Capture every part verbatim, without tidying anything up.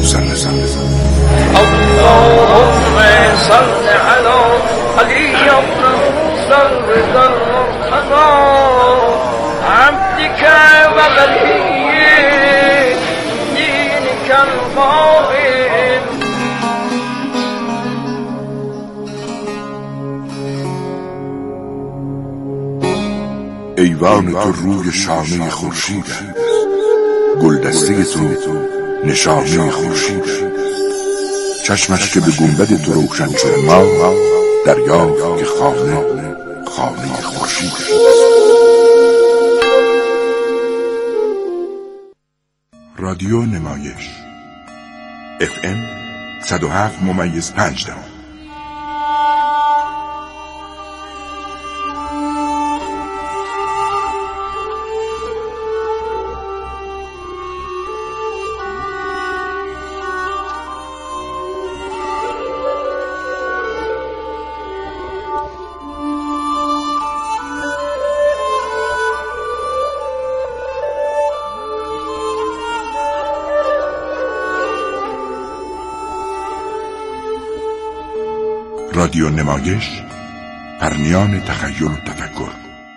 صلی اللهم صل علی علی ابن موسی رضا المرتضی عبدك وولي دينك القائم. ایوان تو روی شانه خورشید است، گلدسته تو نشانه خورشید است. چشمش که به گنبد تو روشن شد ما دریا که خانه خانه خورشید است. رادیو نمایش اف ام صد و هفت ممیز پنج دهم. رادیو نمایش، پرنیان تخیل و تفکر.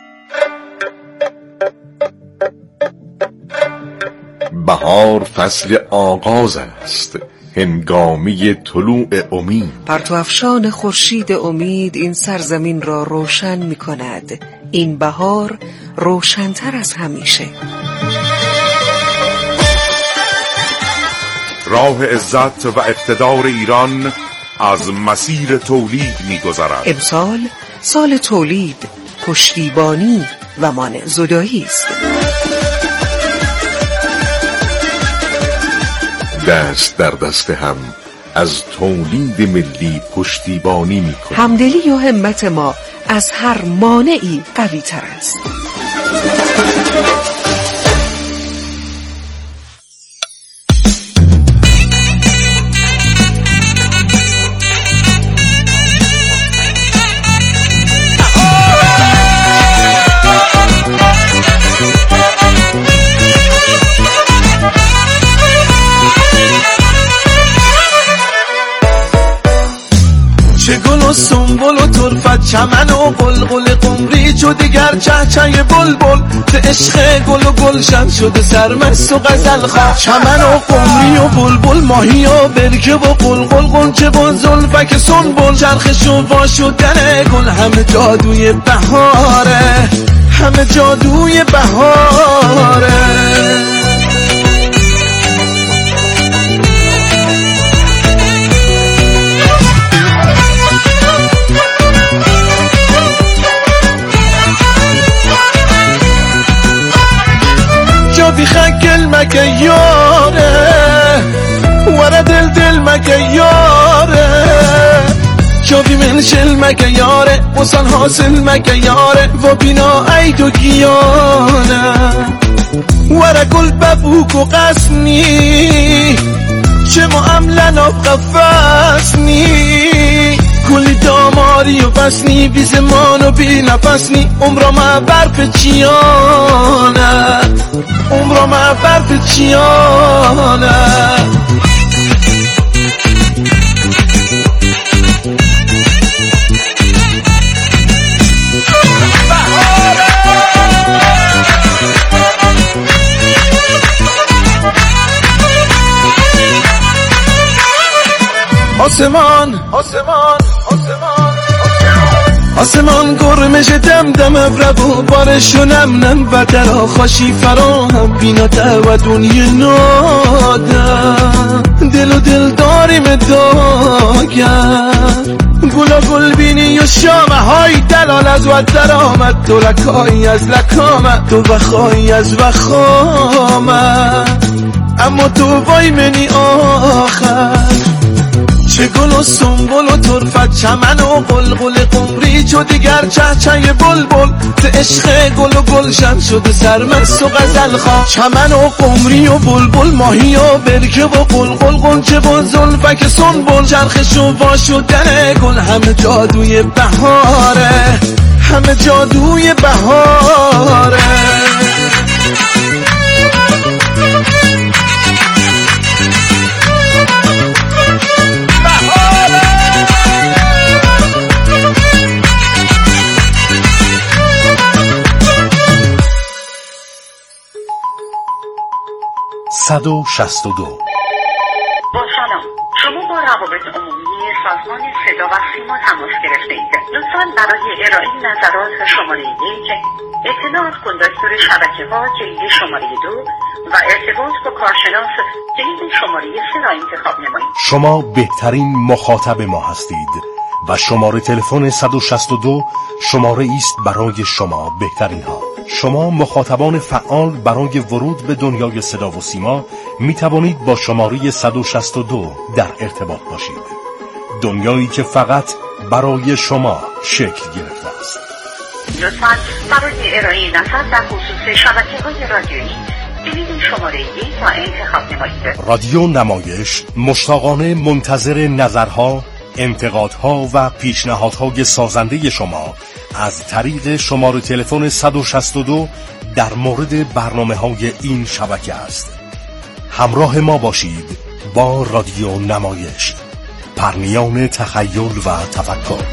بهار فصل آغاز است، هنگامی طلوع امید. پرتو افشان خورشید امید این سرزمین را روشن می کند. این بهار روشن‌تر از همیشه. راه عزت و اقتدار ایران از مسیر تولید می‌گذرد. امسال سال تولید، پشتیبانی و مانع زدایی است. دست در دست هم از تولید ملی پشتیبانی می‌کنیم. همدلی و همت ما از هر مانعی قوی‌تر است. سنبل و طرفت چمن و قلقل قمری چو دیگر چهچه بلبل به عشق گل و گلشن شده سرمست و غزل خواه. چمن و قمری و بلبل ماهی و برکه و قلقل قنچه و زلفک سنبل چرخش و وا شدن گل همه جادوی بهاره، همه جادوی بهاره. بیخکل مگه یاره ورا دل دل مگه یاره شوی منشل مگه یاره وصل حاصل مگه یاره و بینا ای تو گیانه ورا گل ببوک و قسنی چه معاملن آب قفصنی کلی داماری و بسنی بی زمان و بی نفسنی عمرا ما برف چیانه عمرا ما برف چیانه. آسمان آسمان آسمان آسمان گرمش دم دم ابرو بارشو نم نم و درا خاشی فراهم بینا و دنیا نادم دل و دل داریم داگر گلا گل بینی و شامه های دلال از و در آمد تو لکایی از لکامت تو بخایی از بخامت اما تو وای منی آخر چه گل و سنبل و طرفت چمن و قلقل قمری چو دیگر چهچه بلبل ز عشق گل و گلشن شده سرمست و غزل خواه. چمن و قمری و بلبل ماهی و برکه و قلقل قنچه و زلفک سنبل چرخش و وا شدن گل همه جادوی بهاره، همه جادوی بهاره. صد و شصت و دو. با سلام، شما با روابط عمومی سازمان صدا و سیما تماس گرفته اید. لطفاً برای ارائه نظرات شماره یک، اطلاعات کندکتور شبکه ها جلد شماره دو و ارتباط با کارشناس جلد شماره سه را انتخاب نمایید. شما بهترین مخاطب ما هستید و شماره تلفن صد و شصت و دو شماره است برای شما بهترین ها. شما مخاطبان فعال برای ورود به دنیای صدا و سیما می توانید با شماره صد و شصت و دو در ارتباط باشید. دنیایی که فقط برای شما شکل گرفته است. لطفاً برای ارائه نظر در خصوص شبکه‌های رادیویی جلد شماره یک را انتخاب نمایید. رادیو نمایش مشتاقانه منتظر نظرها، انتقادها و پیشنهادهای سازنده شما از طریق شماره تلفن صد و شصت و دو در مورد برنامه‌های این شبکه است. همراه ما باشید با رادیو نمایش، پرنیان تخیل و تفکر.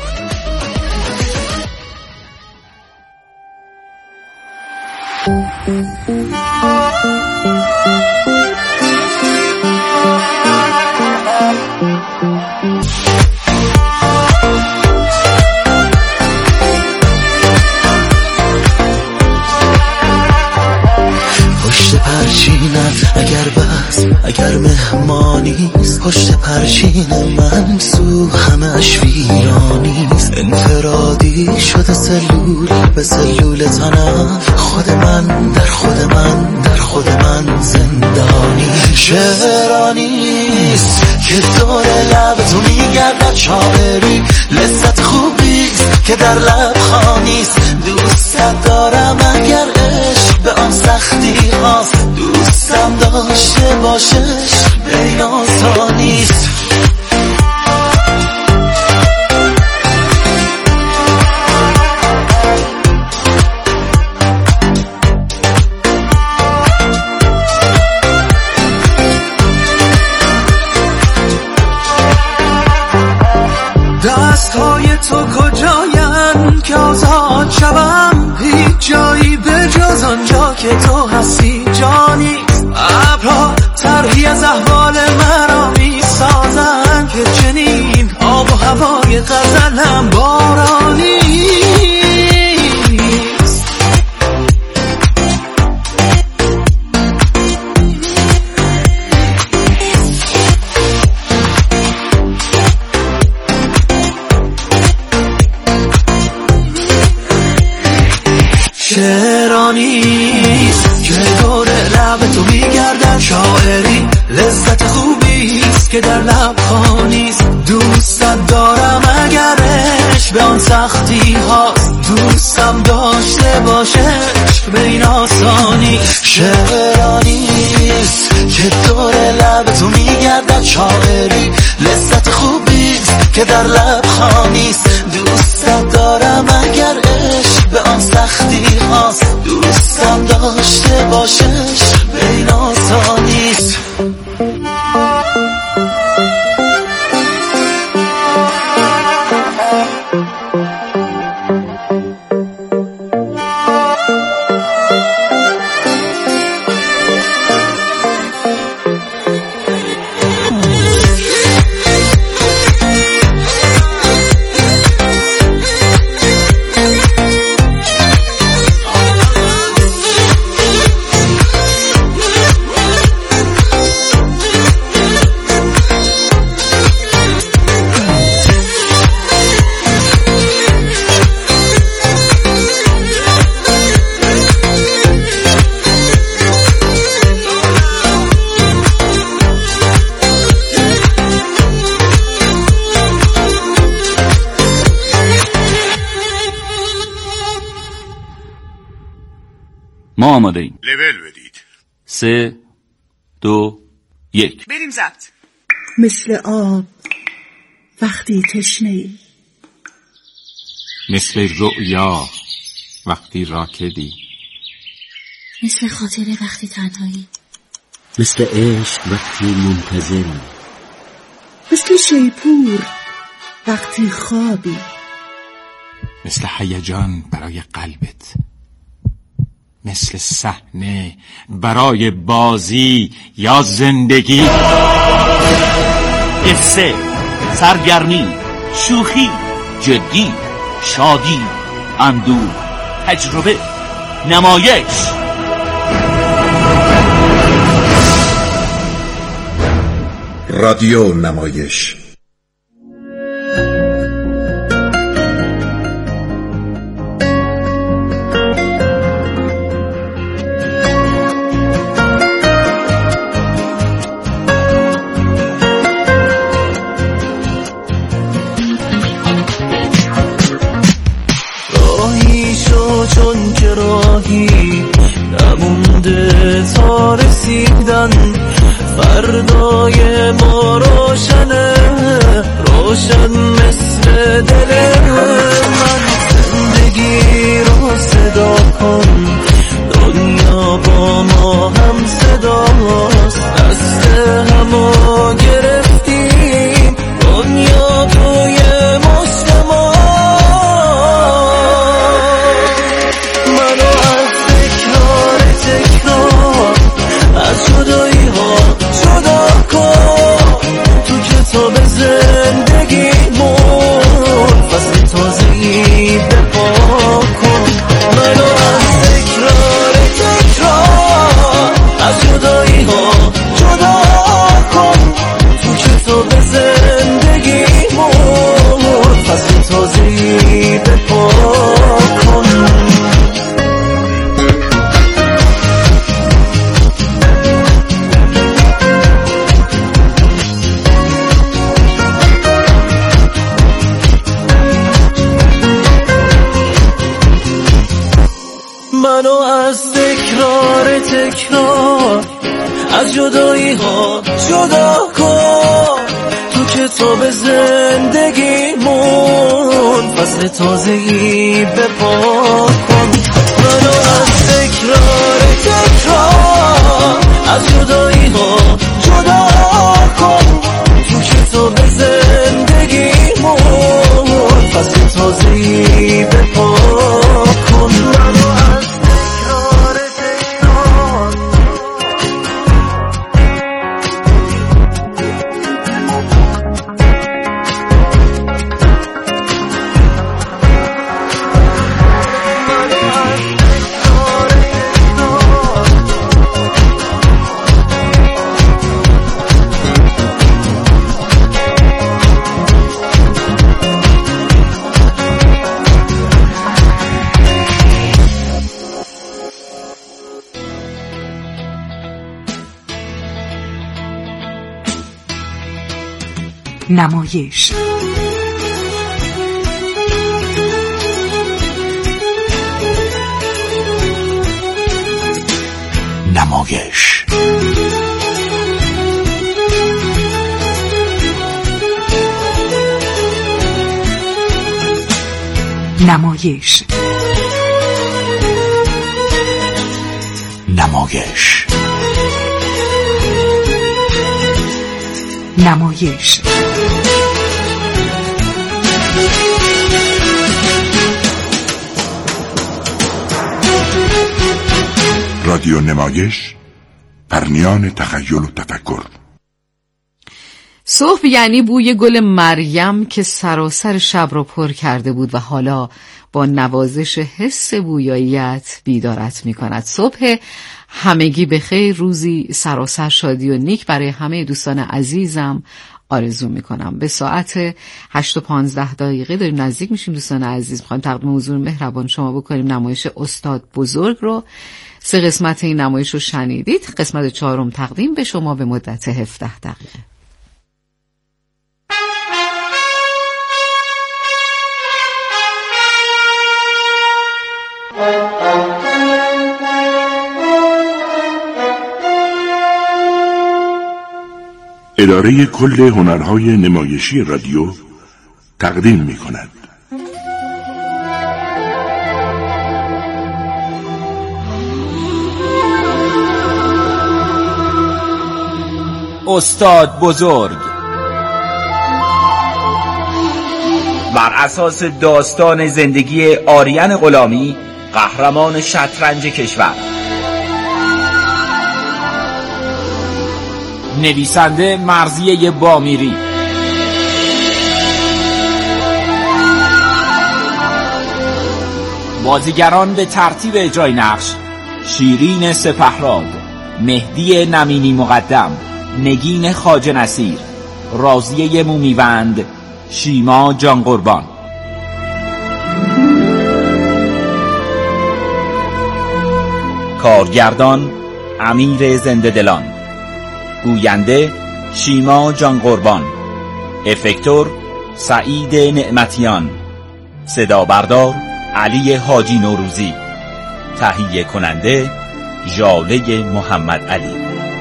پشت پرچینت اگر بس اگر مهمانیست، پشت پرچین من سو همش ویرانیست. انفرادی شده سلول به سلول تنم، خود من در خود من در خود من زندانی. شعرانیست که دور لب تو میگردد شاعری، لذت خوبیست که در لب خانیست. دوست دارم اگر عشق به آن سختی هاست، دوستم داشته باشش به این آسانیست. دستهای تو کجاین که آزاد شوم؟ هیچ جایی به جز آنجا که تو هستی جانی. ابرها طرحی از احوال مرا می سازن که چنین آب و هوای غزلم بارانی. شعرانیست که دور لب تو میگردن شاعری، لذت خوبیست که در لب خانیست. دوستت دارم اگر عشق به آن سختی هاست، دوستم داشته باشش به این آسانی. شعرانیست که دور لب تو میگردن شاعری، لذت خوبیست که در لب خانیست. دوستم دارم اگر عشق به آن سختی هاست، دوستم داشته باشش به این آسانیست. ما آماده ایم. لول بدید. سه دو یک بریم ضبط. مثل آب وقتی تشنه‌ای، مثل رؤیا وقتی راکدی، مثل خاطره وقتی تنهایی، مثل عشق وقتی منتظری، مثل شیپور وقتی خوابی، مثل هیجان برای قلبت، مثل صحنه برای بازی یا زندگی. قصه، سرگرمی، شوخی، جدی، شادی، اندوه، تجربه، نمایش. رادیو نمایش. راهی شو چون که راهی نمونده تا رسیدن، فردای ما روشنه، روشن مثل دل من. زندگی رو صدا کن، دنیا با ما هم صداست، دست همو گرفتیم، دنیا توی مشت ما. منو از تکرار تکرار، از جدایی ها جدا کن، تو کتاب زندگیمون فصل تازه‌ای بپا کن. منو از تکرار تکرار، از جدایی ها جدا کن، تو کتاب زندگیمون فصل تازه‌ای بپا کن. منو از تکرار تکرار، از جدایی ها جدا کن، تو کتاب زندگیمون فصل تازه‌ای بپا کن. منو از تکرار تکرار، از جدایی ها جدا کن، تو کتاب زندگیمون فصل تازه‌ای بپا کن. منو از تکرار تکرار، نمایش. نمایش. نمایش. نمایش. نمایش. رادیو نمایش، پرنیان تخیل و تفکر. صبح یعنی بوی گل مریم که سراسر شب را پر کرده بود و حالا با نوازش حس بویاییت بیدارت می کند. صبح همگی به خیر، روزی سراسر شادی و نیک برای همه دوستان عزیزم آرزو می کنم. به ساعت هشت و پانزده دقیقه داریم نزدیک میشیم دوستان عزیز. میخوایم تقدیم حضور مهربان شما بکنیم نمایش استاد بزرگ رو. سه قسمت این نمایش رو شنیدید، قسمت چهارم تقدیم به شما به مدت هفده دقیقه. اداره کل هنرهای نمایشی رادیو تقدیم می کند. استاد بزرگ بر اساس داستان زندگی آریان غلامی قهرمان شطرنج کشور. نویسنده مرضیه بامیری. بازیگران به ترتیب اجرای نقش: شیرین سپهراد، مهدی نمینی مقدم، نگین خواجه نصیر، راضیه مومیوند، شیما جان قربان. کارگردان امیر زنده دلان. گوینده شیما جان قربان. افکتور سعید نعمتیان. صدا بردار علی حاجی نوروزی. تهیه کننده ژاله محمد علی.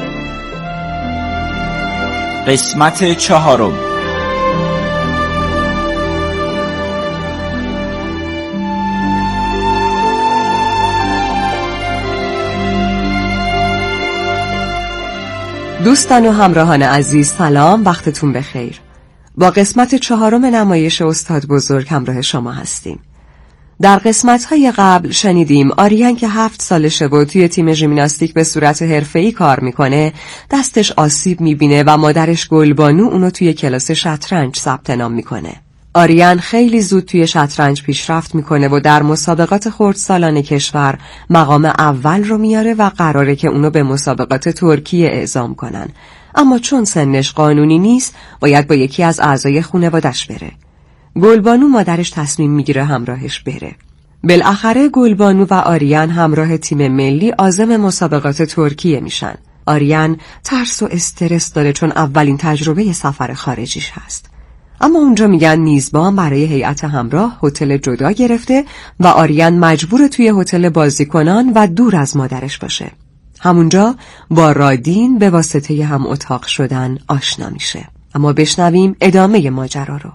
قسمت چهارم. دوستان و همراهان عزیز، سلام، وقتتون بخیر. با قسمت چهارم نمایش استاد بزرگ همراه شما هستیم. در قسمت‌های قبل شنیدیم آریان که هفت سالشه و توی تیم ژیمناستیک به صورت حرفه‌ای کار میکنه، دستش آسیب میبینه و مادرش گلبانو اونو توی کلاس شطرنج ثبت نام میکنه. آریان خیلی زود توی شطرنج پیشرفت میکنه و در مسابقات خردسالان کشور مقام اول رو میاره و قراره که اونو به مسابقات ترکیه اعزام کنن. اما چون سنش قانونی نیست، باید با یکی از اعضای خانواده‌اش بره. گلبانو مادرش تصمیم میگیره همراهش بره. بالاخره گلبانو و آریان همراه تیم ملی عازم مسابقات ترکیه میشن. آریان ترس و استرس داره چون اولین تجربه سفر خارجیش هست. اما اونجا میگن میزبان برای هیئت همراه هتل جدا گرفته و آریان مجبور توی هتل بازیکنان و دور از مادرش باشه. همونجا با رادین به واسطه هم اتاق شدن آشنا میشه. اما بشنویم ادامه ماجرا رو.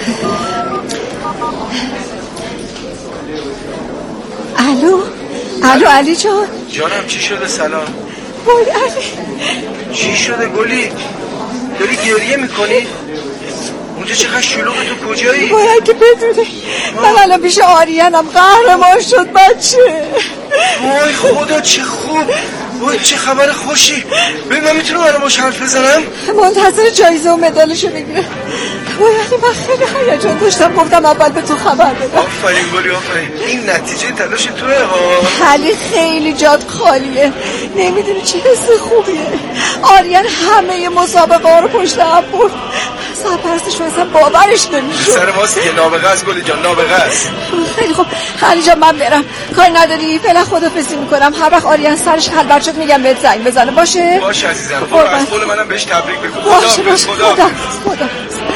الو الو علی جان. جانم چی شده؟ سلام. وای علی چی شده گلی؟ داری گریه میکنی؟ اونجا چقدر شلوغه، تو کجایی؟ باید که بدونی من الان پیش آریانم، قهرمان شد بچه. وای خدا چه خوب، وای چه خبر خوشی. ببین من میتونم الان باش حرف بزنم؟ منتظر جایزه و مدالشو بگیره. وای علی من خیلی هیجان داشتم، گفتم اول به تو خبر بدم. آفرین گلی آفرین، این نتیجه تلاش توه ها. علی خیلی جات خالیه، نمیدونی چه حس خوبیه. آریان همه مسابقه ها رو پشت هم برد، سرپرستش اصلا باورش نمیشه. سر ماست که نابغه است گلی جان، نابغه است. خیلی خوب علی جان من برم، کار نداری؟ فعلا خدافظی میکنم. هر وقت آریان سرش خلبر شد میگم بهت زنگ بزنه. باشه باشه عزیزم، برو از قول منم بهش تبریک بگو. باشه باشه خدا خدا خدا.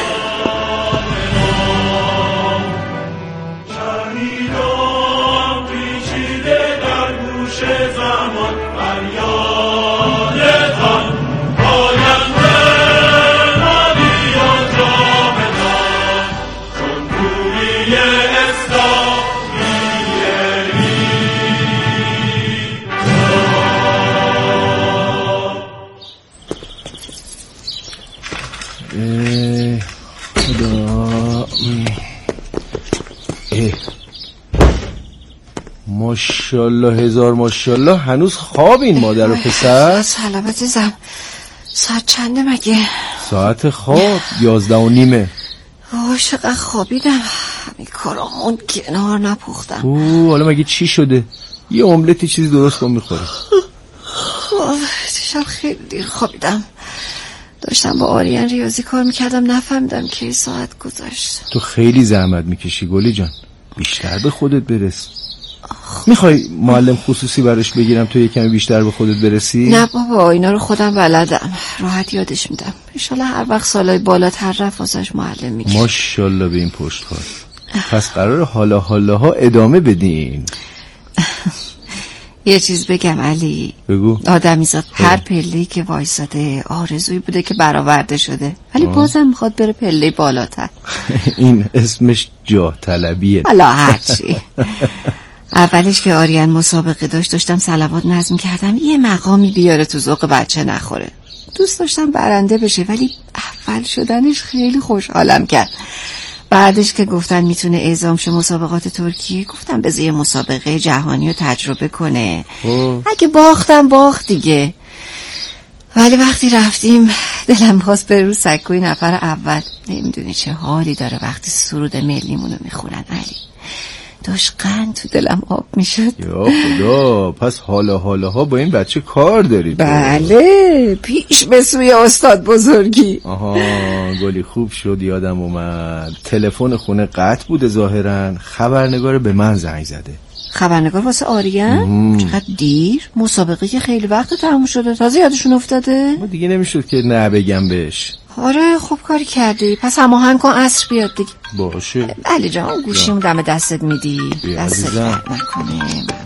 ماشاءالله هزار ماشاءالله، هنوز خواب این مادر و پسر؟ سلامت زم. ساعت چنده مگه؟ ساعت خواب یازده و نیمه. اوه چقدر خوابیدم، همین کارامون کنار نپختم. اوه حالا مگه چی شده؟ یه املتی چیزی درست کن میخوره. دیشب خیلی دیر خوابیدم، داشتم با آریان ریاضی کار میکردم، نفهمیدم که ساعت گذشت. تو خیلی زحمت میکشی گلی جان، بیشتر به خودت برس. میخوای معلم خصوصی براش بگیرم تو یه کمی بیشتر به خودت برسی؟ نه بابا اینا رو خودم بلدم، راحت یادش میدم. انشالله هر وقت سالای بالاتر رفت واسش معلم میگیرم. ماشاءالله به این پشت کار. پس قرار حالا حالا ها ادامه بدین. یه چیز بگم علی، بگو. آدمی زاد هر پله‌ای که وایساده آرزویی بوده که برآورده شده، ولی آه. بازم میخواد بره پله بالاتر. این اسمش جاه طلبیه. حالا هرچی. اولش که آریان مسابقه داشت داشتم صلوات نظم کردم یه مقامی بیاره تو ذوق بچه نخوره. دوست داشتم برنده بشه ولی اول شدنش خیلی خوشحالم کرد. بعدش که گفتن میتونه اعزام شه مسابقات ترکیه، گفتم بذار یه مسابقه جهانی رو تجربه کنه. اوه. اگه باختم باخت دیگه. ولی وقتی رفتیم دلم خواست بره رو سکوی نفر اول. نمیدونی چه حالی داره وقتی سرود ملیمونو میخونن علی. داشت قند تو دلم آب میشد. یا خدا، پس حالا حالا ها با این بچه کار دارید؟ بله، پیش به سوی استاد بزرگی. آها، گلی خوب شد یادم اومد. تلفن خونه قطع بوده ظاهرا، خبرنگار به من زنگ زده. خبرنگار واسه آریان؟ چقدر دیر؟ مسابقه که خیلی وقت تموم شده، تازه یادشون افتاده؟ ما دیگه نمیشد که نه بگم بهش. آره خوب کاری کردی، پس هماهنگ کن عصر بیاد دیگه. باشه علی جان، گوشیمو دم دستت میدی؟ دستت درد نکنه.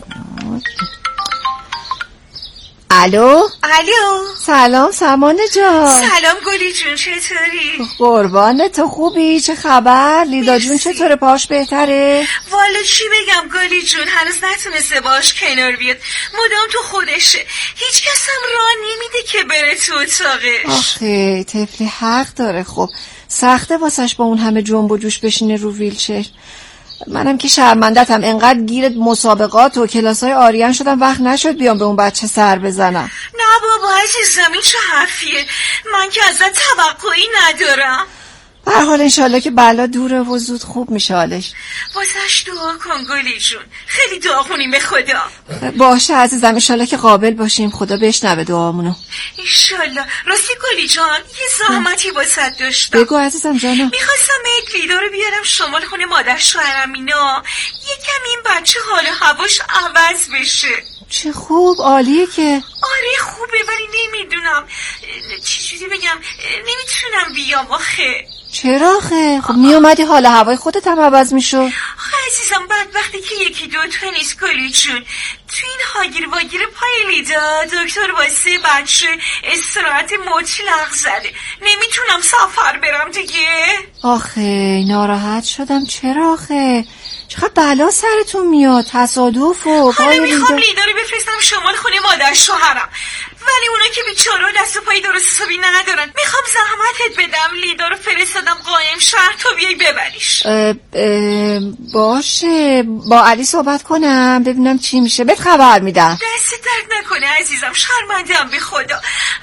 الو الو، سلام سمانه جان. سلام گلی جون، چطوری؟ قربان تو، خوبی؟ چه خبر؟ لیدا جون چطوره؟ پاش بهتره؟ والا چی بگم گلی جون، هنوز نتونسته باش کنار بیاد، مدام تو خودشه، هیچ کس هم راه نمیده که بره تو اتاقش. آخه طفلی حق داره. خب سخته واسش با اون همه جنب و جوش بشینه رو ویلچر. منم که شرمندتم، انقدر گیرت مسابقات و کلاسای آریان شدم وقت نشد بیام به اون بچه سر بزنم. نه بابا عزیزم، این چه حرفیه؟ من که ازت توقعی ندارم. به هر حال انشالله که بلا دوره و زود خوب میشه حالش. واسش دعا کن گلی جون، خیلی دعا کنیم به خدا. باشه عزیزم، انشالله که قابل باشیم، خدا بشنوه دعامونو. انشالله. راستی گلی جان، یه زحمتی واسط داشتم. بگو عزیزم جانم. میخواستم ایک لیدا رو بیارم شمال خونه مادر شوهرم اینا، یکم این بچه حال هواش عوض بشه. چه خوب، عالیه که. آره خوبه، ولی نمیدونم چجوری بگم، نمیتونم بیام آخه. چرا آخه؟ خب میومدی حال هوای خودت هم عوض میشو. آخه عزیزم، بعد وقتی که یکی دو تا نیست گلی جون، تو این هاگیر واگیر پای لیدا دکتر واسه بچه استراحت مطلق زده، نمیتونم سفر برم دیگه. آخه ناراحت شدم. چرا آخه؟ چقدر بلا سرتون میاد، تصادف و حالا میخوام لیدا رو بفرستم شمال خونه مادر شوهرم، ولی اونا که بیچاره دست و پایی درست حسابی ندارن. میخوام زحمتت بدم، لیدا رو فرستادم قایم شهر، تو بیای ببریش. اه اه باشه، با علی صحبت کنم ببینم چی میشه، بهت خبر میدم. دست درد نکنه عزیزم، شرمندم به خدا،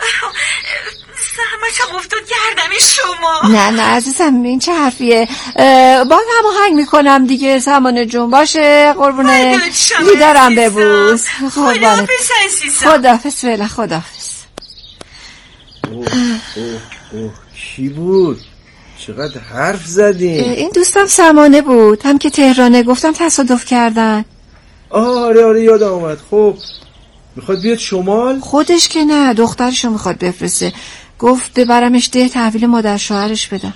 زحمتم افتاد گردن شما. نه نه عزیزم، این چه حرفیه؟ باز هماهنگ میکنم دیگه سمانه جون. باشه قربونه، لیدارم ببوس. خداحافظ عزیزم. خداحافظ فعلا، خداحافظ. اوه اوه اوه کی بود؟ چقدر حرف زدین؟ این دوستم سمانه بود، هم که تهرانه، گفتم تصادف کردن. آره آره یادم اومد. خب میخواد بیاد شمال؟ خودش که نه، دخترشو میخواد بفرسته. گفت ببرمش ده تحویل مادر شوهرش بدم.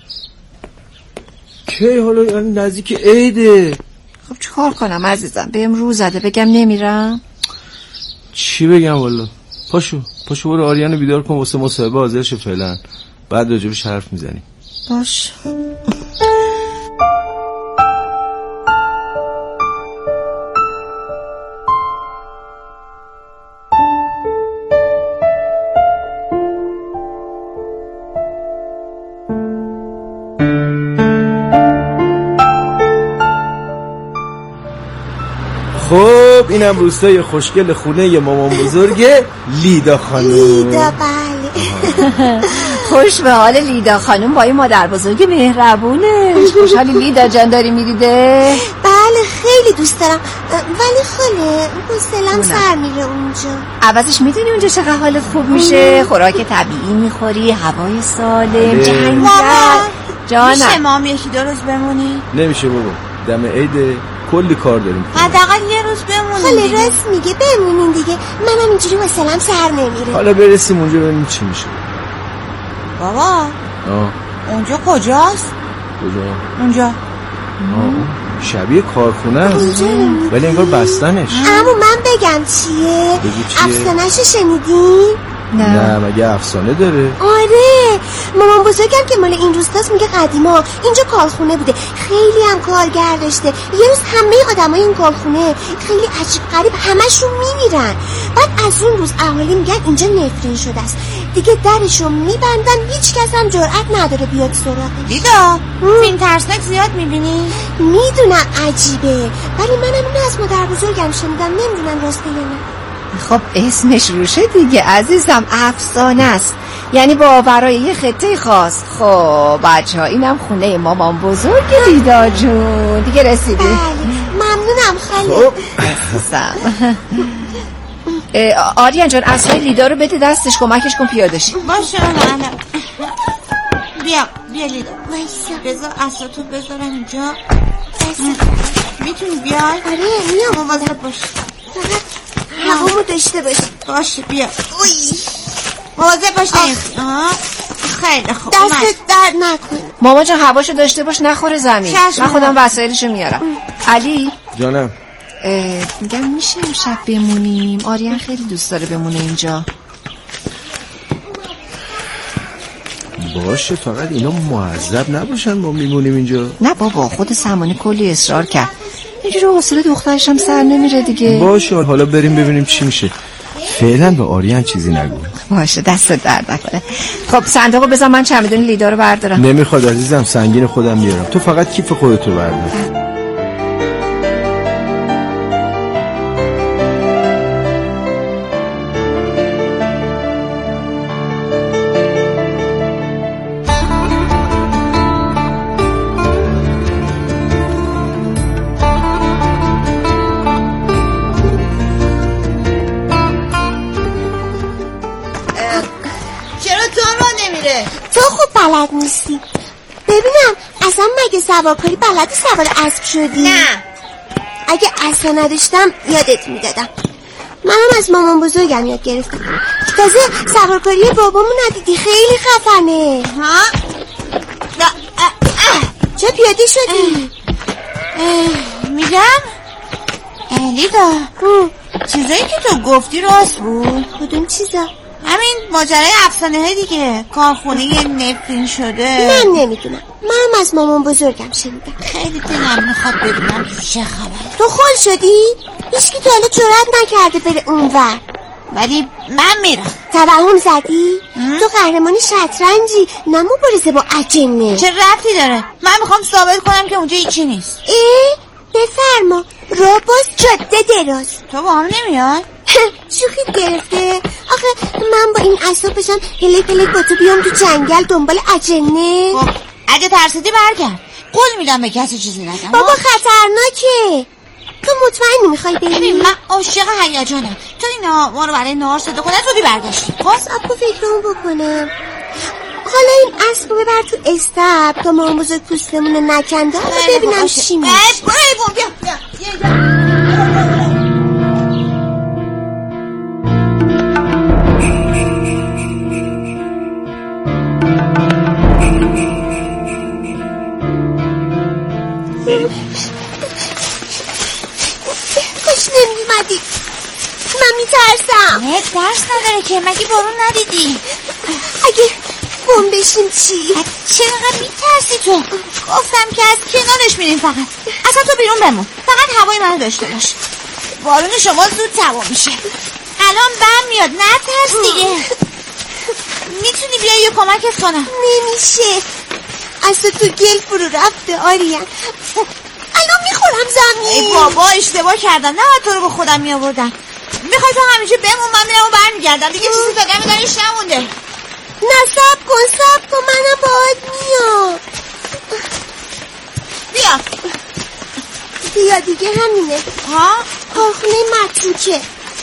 کی؟ حالا نزدیک عیده. خب چه کار کنم عزیزم، بهم رو زده، بگم نمیرم؟ چی بگم والا؟ پاشو پاشو برو آریانو بیدار کن واسه مصاحبه حاضر شه فعلا، بعد راجبش حرف میزنیم. باش. خب اینم روستای خوشگل خونه ی مامان بزرگ لیدا خانم. لیدا بله. خوش به حال لیدا خانم با این مادر بزرگ مهربونش. خوشحالی لیدا جان داری میریده؟ بله خیلی دوست دارم، ولی خاله حوصله‌ام سر میره اونجا. عوضش میدونی اونجا چقدر حالت خوب میشه، خوراک طبیعی میخوری، هوای سالم، جنگل. جانم میشه ما هم یکی دو روز بمونی؟ نمیشه بابا، دم عید کلی کار داریم. حداقل یه روز بمونیم. خاله راست میگه، بمونیم دیگه، منم اینجوری حوصله‌ام سر نمیره. حالا برسیم اونجا ببینیم چی میشه. بابا آه. اونجا کجاست؟ کجا؟ اونجا. آه. شبیه کارخونه است ولی انگار بستنش. اما من بگم چیه؟ افسانه‌شو شنیدین؟ نه. نه مگه افسانه داره؟ آره مامان بزرگم که مال این روستاست میگه قدیما اینجا کارخونه بوده، خیلی هم کارگر داشته. یه روز همه آدمای این کارخونه خیلی عجیب غریب همشون میمیرن. بعد از اون روز اهالی میگن اینجا نفرین شده است، دیگه درشو میبندن، هیچ کس هم جرأت نداره بیاد سراغش. لیدا فیلم ترسناک زیاد میبینی؟ میدونم عجیبه، ولی منم اینو از مادر بزرگم شنیدم، نمیدونم راسته یا نه. خب اسمش روشه دیگه عزیزم، افسانه است، یعنی باورای یه خطه خاص. خب بچه ها اینم خونه مامان بزرگ لیدا جون دیگه رسیدی؟ بله ممنونم خاله. خب آریان جان اصلای لیدا رو بده دستش، کمکش کن پیاده شی. باشه الان بیا بیا لیدا وایسا، بذار اصلاتو بذارم اینجا. میتونی بیای؟ آره میام. مواظب باش، فقط هوامو داشته باش. باشه بیا. مواظب باش. آها خیلی خوب. دستت درد نکن. ماما جان هواشو داشته باش نخوره زمین. من خودم وسایلشو میارم. علی جانم. میگم میشه شب بمونیم؟ آریان خیلی دوست داره بمونه اینجا. باشه فقط اینا معذب نباشن ما میمونیم اینجا. نه بابا خود سمانه کلی اصرار کرد، اینجوری حوصله دخترش هم سر نمیره دیگه. باشه حالا بریم ببینیم چی میشه. فعلا به آریان چیزی نگو. باشه دست درد نکنه. خب صندوقو بذار من چمدون لیدا رو بردارم. نمیخواد عزیزم، سنگین خودم میارم، تو فقط کیف خودت رو بردار. بلد نیستی. ببینم اصلا مگه سوارکاری بلدی؟ سوار اسب شدی؟ نه. اگه اصلا نداشتم یادت میدادم. منم از مامان بزرگم یاد گرفتم. تازه سوارکاری بابامو ندیدی؟ خیلی خفنه. ها؟ چه پیاده شدی؟ میگم لیدا چیزایی که تو گفتی راست بود؟ کدوم چیزا؟ همین ماجرای افسانه های دیگه، کارخونه نفرین شده. من نمیدونم، منم از مامان بزرگم شنیدم. خیلی دلم میخواد ببینم تو چه خبر. تو خل شدی؟ هیچکی تا حالا جرأت نکرده بره اونور، ولی من میرم. توهم زدی؟ تو قهرمانی شطرنجی، نه مبارزه با اجنه. چه ربطی داره؟ من میخوام ثابت کنم که اونجا هیچی نیست. اه؟ بفرما، راه باز جاده دراز. تو با هم نمیاد؟ شوخی گرفته؟ آخه من با این اعصابشم هلی پلی با تو بیام تو جنگل دنبال اجنه؟ خب اگه ترسیدی برگرد، قول میدم به کسی چیزی نگم. بابا خطرناکه. تو مطمئنی میخوای بری؟ ببین من عاشق هیجانم. تو اینا ما رو برای نهار صدا کنه تو برگشتی. خب اپو فکرمو بکنم. حالا این اسبو ببر تو استاب تا مامان بزرگ پوستمونو نکنده، حالا ببینم چی میشه. برو ایوون بیا بیا. کاش نمیمدی، من میترسم. نه درس نداره که، مگه بارون ندیدی؟ اگه بم بشیم چی؟ چرا میترسی تو؟ گفتم که از کنارش میریم فقط. اصلا تو بیرون بمون، فقط هوای منو داشته باش. بارون شما زود تمام میشه. الان بم میاد، نترس دیگه. میتونی بیای یه کمکت کنم؟ نمیشه، اصلا تو گل فرو رفته آریان. الان میخورم زمین. ای بابا اشتباه کردم، نه تو رو به خودم میآوردم. میخوای تو همیشه بمون، من میرم و برمیگردم دیگه. چیزی دادم دارش نمونده. نه سب کن سب کن، منم باهات میام. بیا بیا دیگه همینه. ها؟ کارخونه متروکه.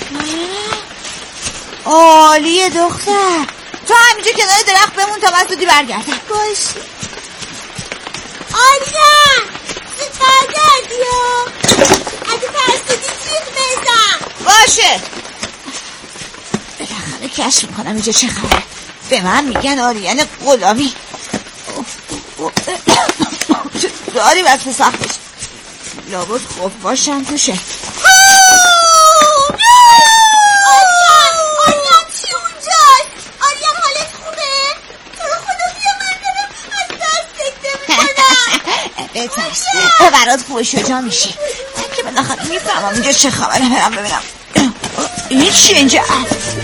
عالیه دختر، تو همینجا کنار درخت بمون تا من زودی برگردم. باشه آریان، زود برگردی ها. اگه ترسیدی جیغ بزن. باشه بالاخره کشف میکنم اینجا چه خبره. به من میگن آریان غلامی. داری واسه سختش لابد خوف باشم توشه. آریان آریان چی اونجاست؟ آریان حالت خوبه؟ تو رو خدا بیا، من دارم از دست سکته میکنم. بترس برات خوب شجاع میشی. من که بالاخره میفهمم اینجا چه خبره. برم ببینم این چیه اینجا.